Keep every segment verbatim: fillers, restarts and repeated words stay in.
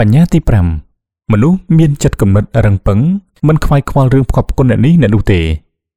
បញ្ញត្តិទីប្រាំមនុស្សមានចិត្តគំនិតរឹងប៉ឹងមិនខ្វាយខ្វល់រឿងផ្គប់ផ្គុនអ្នកនេះអ្នកនោះទេ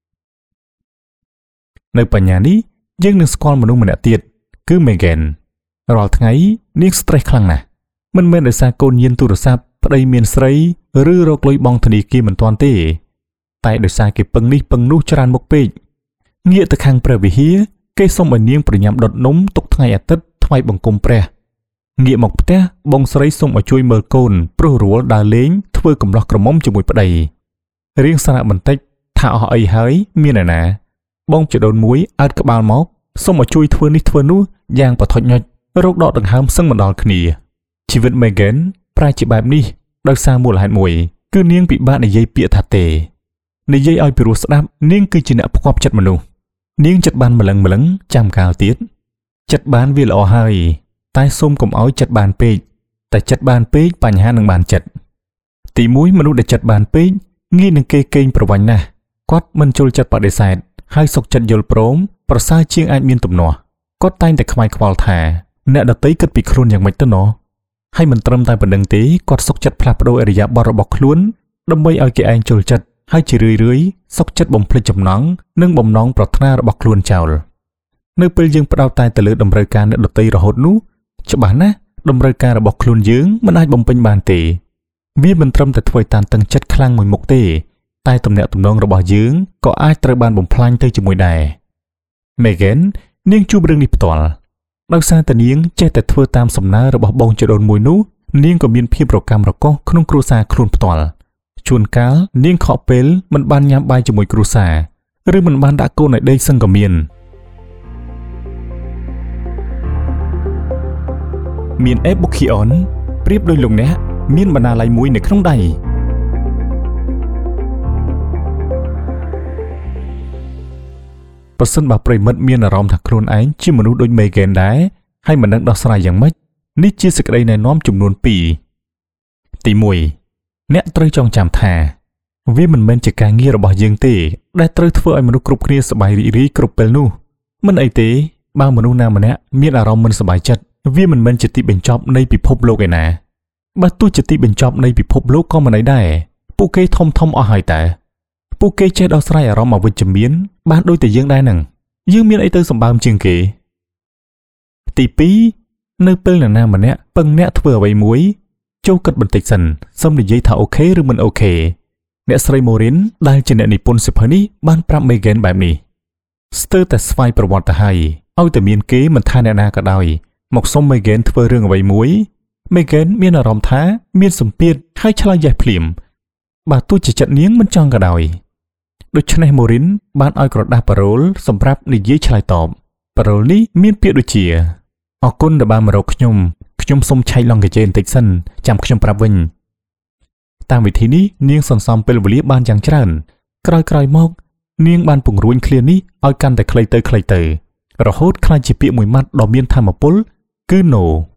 នៅបញ្ញានេះយើងនឹងស្គាល់មនុស្សម្នាក់ទៀតគឺ Megan រាល់ថ្ងៃនាង stress ខ្លាំងណាស់មិនមែនដោយសារកូនញៀនទូរស័ព្ទប្តីមានស្រីឬរកលុយបង់ធនាគារមិនទាន់ទេតែដោយសារគេពឹងនេះពឹងនោះច្រើនមុខពេកងាកទៅខាងព្រះវិហារគេសុំឲ្យនាងប្រញាប់ដុតនំទុកថ្ងៃអាទិត្យថ្វាយបង្គំព្រះងាកមកផ្ទះបងស្រីសុំឲ្យជួយមើលកូនព្រោះរួលដើរលេងធ្វើកំឡោះក្រមុំជាមួយប្តីរៀងសារៈបន្តិចថាអស់អីហើយមានឯណាបងជាដូនមួយអើតក្បាលមកសុំឲ្យជួយធ្វើនេះធ្វើនោះយ៉ាងបថុចញុចរោគដកដង្ហើមសឹងមិនដល់គ្នាជីវិត Megan ប្រែជាបែបនេះដោយសារមូលហេតុមួយគឺនាងពិបាកនិយាយពាក្យថាទេនិយាយឲ្យពីរោះស្ដាប់នាងគឺជាអ្នកផ្គប់ចិត្តមនុស្សនាងចិត្តបានម្លឹងម្លឹងចាំកាលទៀតចិត្តបានវាល្អហើយតែសូមកុំឲ្យចិត្តបានពេកតែចិត្តបានពេកបញ្ហានឹងបានចិត្តទីមួយមនុស្សដែលចិត្តបានពេកងាយនឹងគេកេងប្រវាញ់ណាស់គាត់មិនចូលចិត្តបដិសេធហើយសុខចិត្តយល់ព្រមប្រសើរជាងអាចមានទំនាស់គាត់តែងតែខ្វាយខ្វល់ថាអ្នកដតីគិតពីខ្លួនយ៉ាងម៉េចទៅណោះហើយមិនត្រឹមតែប៉ុណ្្នឹងទេគាត់សុខចិត្តផ្លាស់ប្ដូរឥរិយាបថរបស់ខ្លួនដើម្បីឲ្យគេឯងចូលចិត្តហើយជារឿយរឿយសុខចិត្តបំភ្លេចចំណង់និងបំណងប្រាថ្នារបស់ខ្លួនចោលនៅពេលយើងផ្ដោតតែទៅលើតម្រូវការអ្នកដទៃរហូតនោះច្បាស់ណាស់តម្រូវការរបស់ខ្លួនយើងមិនអាចបំពេញបានទេវាមិនត្រឹមតែធ្វើតានតឹងចិត្តខ្លាំងមួយមុខទេតែទំនាក់ទំនងរបស់យើងក៏អាចត្រូវបានបំផ្លាញទៅជាមួយដែរ Megan នាងជួបរឿងនេះផ្ទាល់ដោយសារតែនាងចេះតែធ្វើតាមសំណើរបស់បងជីដូនមួយនោះនាងក៏មានភាពរកាំរកូសក្នុងគ្រួសារខ្លួនផ្ទាល់ជួនកាលនាងខកពេលមិនបានញ៉ាំបាយជាមួយគ្រួសារឬមិនបានដាក់កូនឲ្យដេកសឹងក៏មានមាន Ebukion ប្រៀបដូចលោកអ្នកមានបណ្ណាល័យមួយនៅក្នុងដៃប្រសិនបើប្រិមិត្តមានអារម្មណ៍ថាខ្លួនឯងជាមនុស្សដូច Megan ដែរហើយមិនដឹងដោះស្រាយយ៉ាងម៉េចនេះជាសេចក្តីណែនាំចំនួនពីរទីមួយអ្នកត្រូវចងចាំថាវាមិនមែនជាការងាររបស់យើងទេដែលត្រូវធ្វើឲ្យមនុស្សគ្រប់គ្នាសប្បាយរីករាយគ្រប់ពេលនោះមិនអីទេបើមនុស្សណាម្នាក់មានអារម្មណ៍មិនសប្បាយចិត្តវាមិនមែនជាទីបញ្ចប់នៃពិភពលោកឯណាបើទោះជាទីបញ្ចប់នៃពិភពលោកក៏មិនអីដែរពួកគេធំធំអស់ហើយតើពួកគេចេះដោះស្រាយអារម្មណ៍អវិជ្ជមានបានដូចតែយើងដែរនឹងយើងមានអីទៅសម្បើមជាងគេទីពីរនៅពេលណាណាម្នាក់ពឹងអ្នកធ្វើអ្វីមួយចូលគិតបន្តិចសិនសូមនិយាយថាអូខេឬមិនអូខេអ្នកស្រី Morin ដែលជាអ្នកនិពន្ធសៀវភៅនេះបានប្រាប់ Megan បែបនេះស្ទើរតែស្វ័យប្រវត្តិទៅហើយឲ្យតែមានគេមិនថាអ្នកណាក៏ដោយមកសុំ Megan ធ្វើរឿងអ្វីមួយ Megan មានអារម្មណ៍ថាមានសម្ពាធហើយឆ្លើយ yes ភ្លាមបើទោះជាចិត្តនាងមិនចង់ក៏ដោយដូច្នេះ Morin បានឲ្យក្រដាស់ប៉ារ៉ូលសម្រាប់និយាយឆ្លើយតបប៉ារ៉ូលនេះមានពាក្យដូចជាអរគុណដែលបានមករកខ្ញុំខ្ញុំសូមឆែកឡង់កាជេបន្តិចសិនចាំខ្ញុំប្រាប់វិញតាមវិធីនេះនាងសន្សំពេលវេលាបានយ៉ាងច្រើនក្រោយៗមកនាងបានពង្រួញឃ្លានេះឲ្យកាន់តែខ្លីទៅខ្លីទៅរហូតក្លាយជាពាក្យមួយម៉ាត់ដ៏មានថាមពលគឺ no